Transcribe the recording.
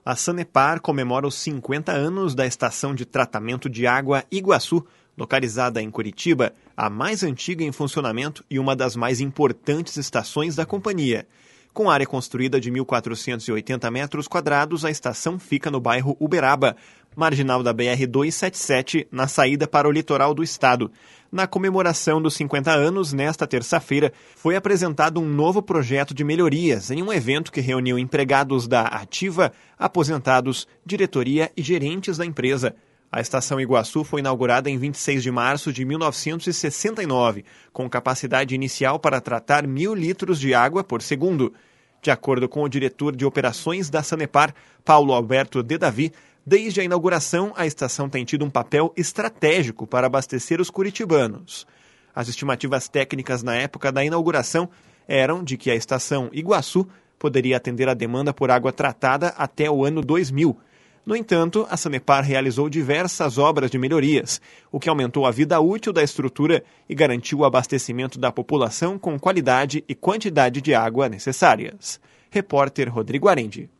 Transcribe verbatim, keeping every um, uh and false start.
A Sanepar comemora os cinquenta anos da estação de tratamento de água Iguaçu, localizada em Curitiba, a mais antiga em funcionamento e uma das mais importantes estações da companhia. Com área construída de mil quatrocentos e oitenta metros quadrados, a estação fica no bairro Uberaba, marginal da B R duzentos e setenta e sete, na saída para o litoral do estado. Na comemoração dos cinquenta anos, nesta terça-feira, foi apresentado um novo projeto de melhorias em um evento que reuniu empregados da Ativa, aposentados, diretoria e gerentes da empresa. A estação Iguaçu foi inaugurada em vinte e seis de março de mil novecentos e sessenta e nove, com capacidade inicial para tratar mil litros de água por segundo. De acordo com o diretor de operações da Sanepar, Paulo Alberto de Davi, desde a inauguração, a estação tem tido um papel estratégico para abastecer os curitibanos. As estimativas técnicas na época da inauguração eram de que a estação Iguaçu poderia atender a demanda por água tratada até o ano dois mil. No entanto, a Sanepar realizou diversas obras de melhorias, o que aumentou a vida útil da estrutura e garantiu o abastecimento da população com qualidade e quantidade de água necessárias. Repórter Rodrigo Arendi.